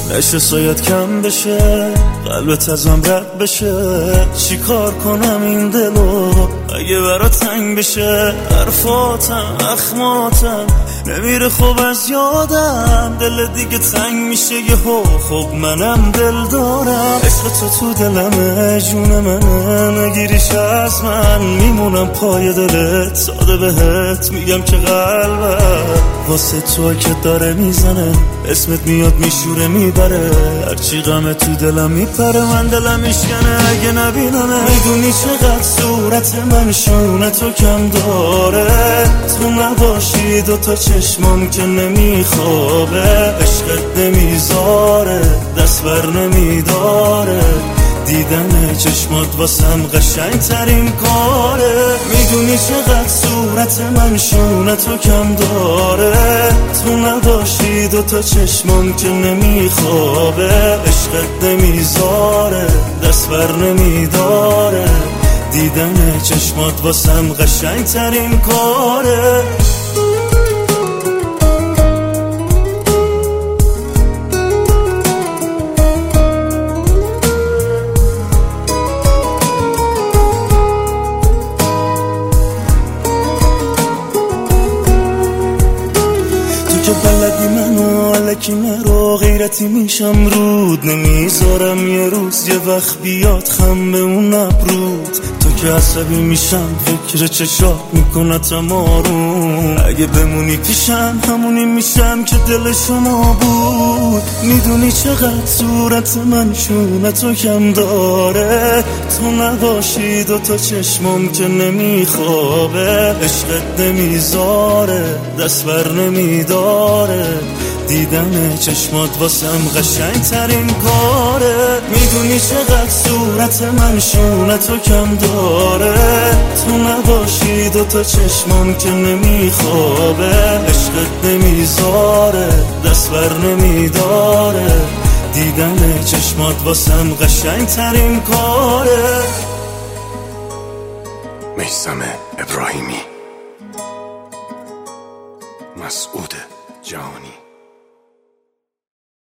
نشه سایت کم بشه، قلبت ازم رد بشه. چی کار کنم این دلو اگه برات تنگ بشه؟ حرفاتم اخماتم نمیره خوب از یادم، دل دیگه تنگ میشه یهو. خب منم دل دارم، عشق تو دلمه، جون منه، نگیریش از من میمونم پای دلت. ساده بهت میگم که قلبم واسه تو که داره میزنه، اسمت میاد میشوره میبره، هرچی غمه تو دلم میپره، من دلم میشکنه اگه نبینمه. میدونی چقدر صورت من شونه تو کم داره، تو نباشی دوتا چشمام که نمیخوابه، عشقت نمیذاره دست بر نمیداره، دیدن چشمات واسم قشنگ ترین کاره. میدونی چقدر صورت من شونه تو کم داره، تو نباشی دوتا چشمام که نمیخوابه، عشقت نمیذاره دست بر نمیداره، دیدن چشمات واسم قشنگ ترین کاره. بلدی منو علکی نرو، غیرتی میشم رود نمیذارم یه روز یه وقت بیاد خم به اون ابرود. تو که عصبی میشم فکر چشات میکنتم آروم، اگه بمونی پیشم همونی میشم که دل شما بود. میدونی چقدر صورت من شونه تو کم داره، تو نباشی دوتا چشمام که نمیخوابه، عشقت نمیذاره دست بر نمیداره، دیدن چشمات واسم قشنگ ترین کاره. میدونی چقدر صورت من شونه تو کم داره، تو نباشی دوتا چشمام که نمیخوابه، عشقت نمیذاره دست بر نمیداره، دیدن چشمات واسم قشنگ ترین کاره. میثم ابراهیمی، مسعود جهانی.